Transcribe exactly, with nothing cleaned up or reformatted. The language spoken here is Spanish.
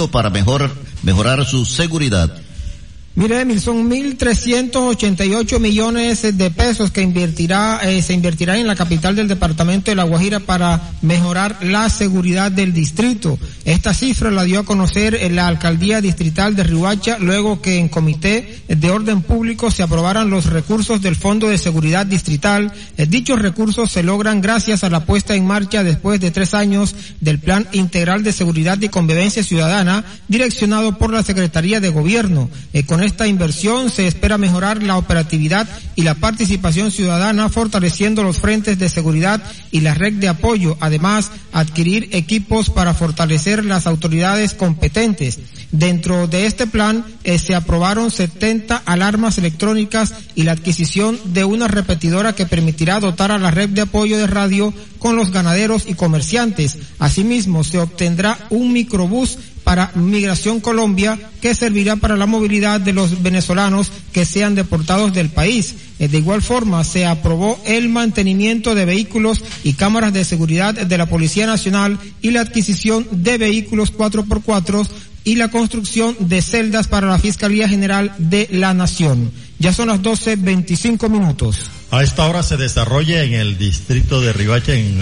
distrito para mejor, mejorar su seguridad. Mire, Emil, son mil trescientos ochenta y ocho millones de pesos que invertirá, eh, se invertirá en la capital del departamento de La Guajira para mejorar la seguridad del distrito. Esta cifra la dio a conocer en la alcaldía distrital de Riohacha, luego que en comité de orden público se aprobaran los recursos del Fondo de Seguridad Distrital. Eh, dichos recursos se logran gracias a la puesta en marcha después de tres años del Plan Integral de Seguridad y Convivencia Ciudadana, direccionado por la Secretaría de Gobierno. Eh, con esta inversión se espera mejorar la operatividad y la participación ciudadana, fortaleciendo los frentes de seguridad y la red de apoyo. Además, adquirir equipos para fortalecer las autoridades competentes. Dentro de este plan eh, se aprobaron setenta alarmas electrónicas y la adquisición de una repetidora que permitirá dotar a la red de apoyo de radio con los ganaderos y comerciantes. Asimismo, se obtendrá un microbús para Migración Colombia que servirá para la movilidad de los venezolanos que sean deportados del país. De igual forma, se aprobó el mantenimiento de vehículos y cámaras de seguridad de la Policía Nacional y la adquisición de vehículos cuatro por cuatro y la construcción de celdas para la Fiscalía General de la Nación. Ya son las doce veinticinco minutos. A esta hora se desarrolla en el distrito de Riohacha, en